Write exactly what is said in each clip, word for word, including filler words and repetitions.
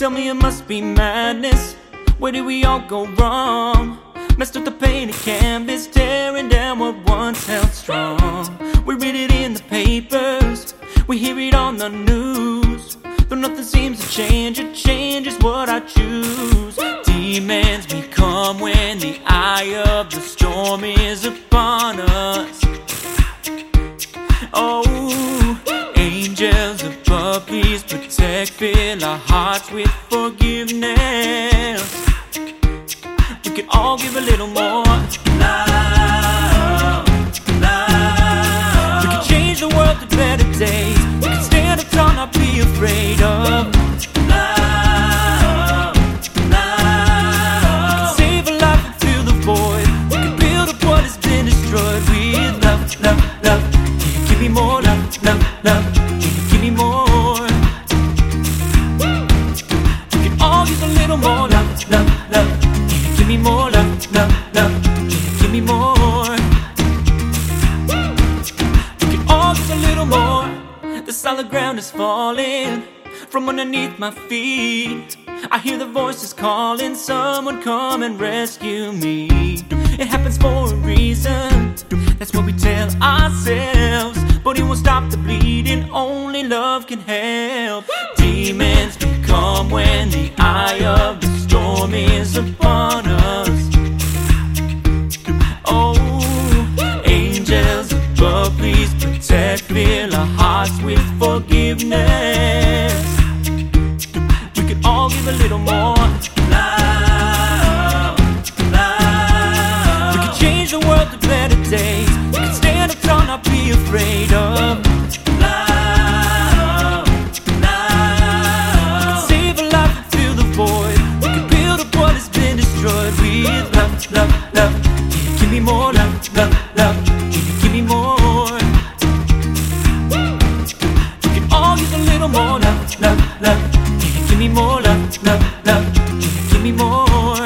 Tell me it must be madness. Where did we all go wrong? Messed up the painted canvas, tearing down what once held strong. We read it in the papers, we hear it on the news. Though nothing seems to change, a change is what I choose. Demons become when the eye of the storm is upon us. Oh, angels above, please protect, fill our hearts with forgiveness. We can all give a little more love, love. We can change the world to better days. We can stand up tall, not be afraid of love, love. We can save a life and fill the void. We can build up what has been destroyed with love, love, love. Give me more love, love, love. Give me more. We can all use a little more love, love, love. Give me more love, love, love. Give me more. We can all use a little more. The solid ground is falling from underneath my feet. I hear the voices calling, someone come and rescue me. It happens for a reason, that's what we tell ourselves. But it won't stop the bleeding, only love can help. Demons become when the eye of the storm is upon us. Oh, angels above, please protect, fill our hearts with forgiveness. We can all give a little more love, love. We can change the world to better days. We can stand up tall, not be afraid of love, love. We can save a life and fill the void. We can build up what has been destroyed with love, love, love. Give me more love, love, love. Give me more. We can all use a little more love, love, love. Give me more love, love, love. Give me more.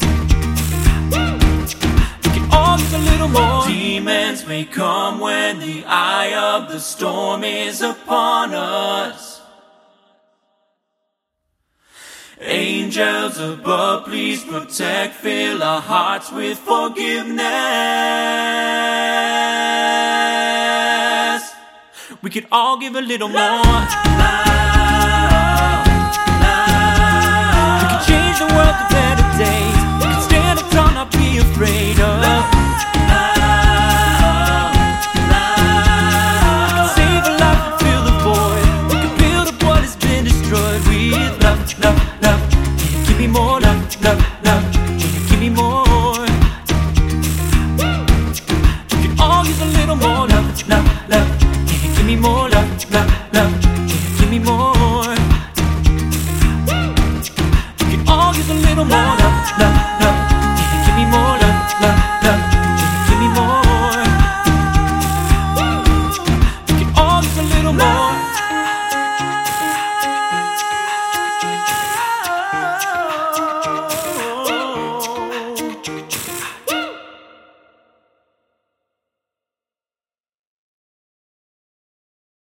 We can all use a little more. Demons may come when the eye of the storm is upon us. Angels above, please protect, fill our hearts with forgiveness. We could all give a little more love, love. We can change the world to better days. We can stand up tall, not be afraid of love, love. We can save a life and fill the void. We can build up what has been destroyed with love, love, love. Give me more love, love.